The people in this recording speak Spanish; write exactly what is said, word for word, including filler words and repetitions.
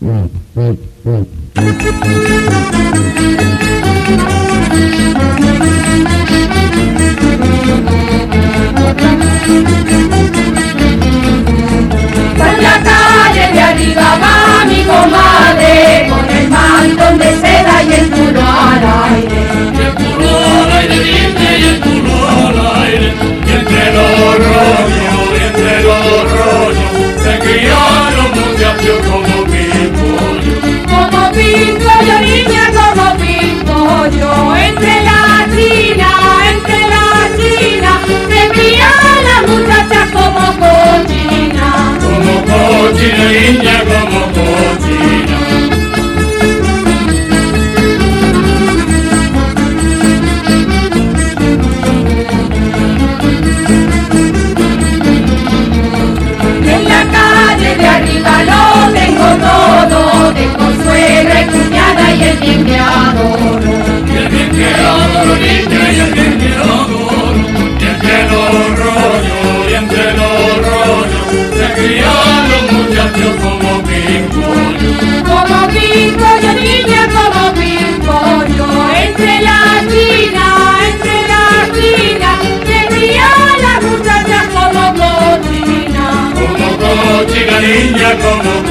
Por la calle de arriba va mi comadre, con el mantón de seda y el culo al aire. Y el culo al aire, dice, y el culo al aire. Y entre los rollos, y entre los rollos, se crían los muchachos como pimpollo. Como pimpollo, niña, como pimpollo. Entre la china, entre la china, se crían las muchachas como cochina. Como cochina, niña, como cochina. En la calle de arriba lo tengo todo, tengo suegra y cuñada y el bien que adoro. Y el bien que adoro, niña, y el bien que adoro. Y entre los rollos, y entre los rollos, se crían los muchachos como pimpollo. Como pimpollo, niña, como pimpollo. Entre la china, entre la china, se crían las muchachas como cochina. Como cochina, niña, como